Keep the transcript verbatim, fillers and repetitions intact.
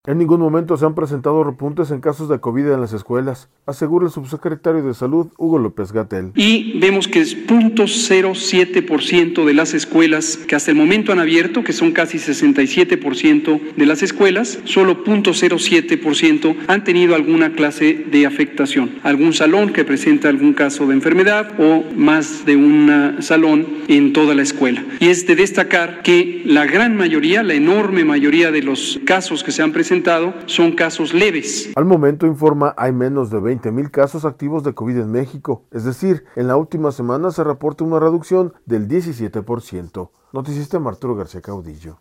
En ningún momento se han presentado repuntes en casos de COVID en las escuelas, asegura el subsecretario de Salud, Hugo López-Gatell. Y vemos que es cero punto cero siete por ciento de las escuelas que hasta el momento han abierto, que son casi sesenta y siete por ciento de las escuelas, solo cero punto cero siete por ciento han tenido alguna clase de afectación. Algún salón que presenta algún caso de enfermedad o más de un salón en toda la escuela. Y es de destacar que la gran mayoría, la enorme mayoría de los casos que se han presentado son casos leves. Al momento, informa, hay menos de veinte mil casos activos de COVID en México, es decir, en la última semana se reporta una reducción del diecisiete por ciento. Noticista Arturo García Caudillo.